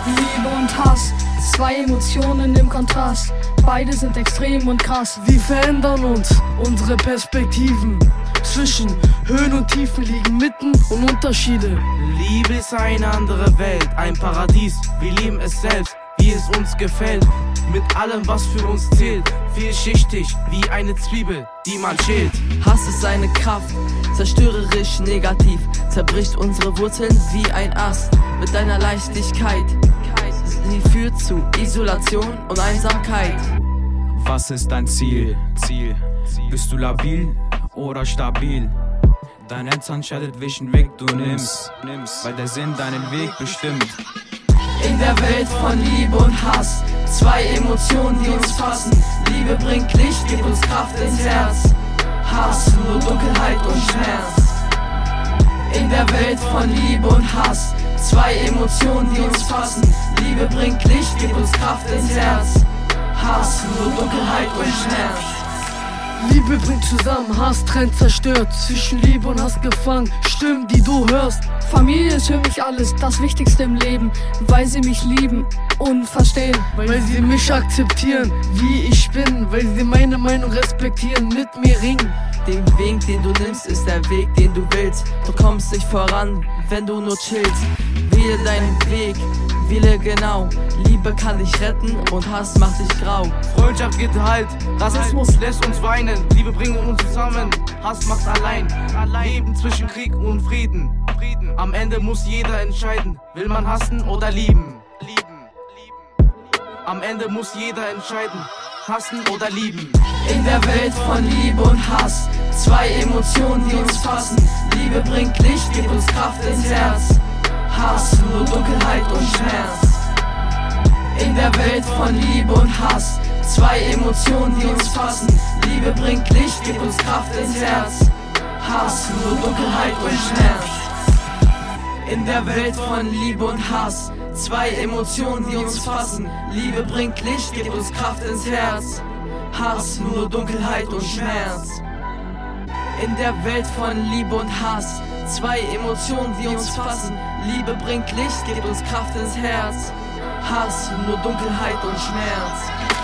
Liebe und Hass, zwei Emotionen im Kontrast. Beide sind extrem und krass. Sie verändern uns, unsere Perspektiven. Zwischen Höhen und Tiefen liegen Mitten und Unterschiede. Liebe ist eine andere Welt, ein Paradies. Wir lieben es selbst, wie es uns gefällt. Mit allem, was für uns zählt. Vielschichtig, wie eine Zwiebel, die man schält. Hass ist seine Kraft, zerstörerisch negativ. Zerbricht unsere Wurzeln wie ein Ast. Mit deiner Leichtigkeit, sie führt zu Isolation und Einsamkeit. Was ist dein Ziel? Bist du labil oder stabil? Dein Herz entscheidet, welchen Weg du nimmst, weil der Sinn deinen Weg bestimmt. In der Welt von Liebe und Hass, zwei Emotionen, die uns fassen. Liebe bringt Licht, gibt uns Kraft ins Herz. Hass, nur Dunkelheit und Schmerz. In der Welt von Liebe und Hass, zwei Emotionen, die uns fassen. Liebe bringt Licht, gibt uns Kraft ins Herz. Hass, nur Dunkelheit und Schmerz. Liebe bringt zusammen, Hass trennt, zerstört. Zwischen Liebe und Hass gefangen, Stimmen, die du hörst. Familie ist für mich alles, das Wichtigste im Leben, weil sie mich lieben und verstehen. Weil sie mich akzeptieren, wie ich bin. Weil sie meine Meinung respektieren, mit mir ringen. Den Weg, den du nimmst, ist der Weg, den du willst. Du kommst nicht voran, wenn du nur chillst. Wähle deinen Weg, wähle genau. Liebe kann dich retten und Hass macht dich grau. Freundschaft gibt Halt, Rassismus lässt uns weinen. Liebe bringt uns zusammen, Hass macht allein. Leben zwischen Krieg und Frieden. Am Ende muss jeder entscheiden, will man hassen oder lieben. Am Ende muss jeder entscheiden, hassen oder lieben. In der Welt von Liebe und Hass, zwei Emotionen, die uns fassen. Liebe bringt Licht, gibt uns Kraft ins Herz. Hass, nur Dunkelheit und Schmerz. In der Welt von Liebe und Hass, zwei Emotionen, die uns fassen. Liebe bringt Licht, gibt uns Kraft ins Herz. Hass, nur Dunkelheit und Schmerz. In der Welt von Liebe und Hass, zwei Emotionen, die uns fassen. Liebe bringt Licht, gibt uns Kraft ins Herz. Hass, nur Dunkelheit und Schmerz. In der Welt von Liebe und Hass, zwei Emotionen, die uns fassen. Liebe bringt Licht, gibt uns Kraft ins Herz. Hass, nur Dunkelheit und Schmerz.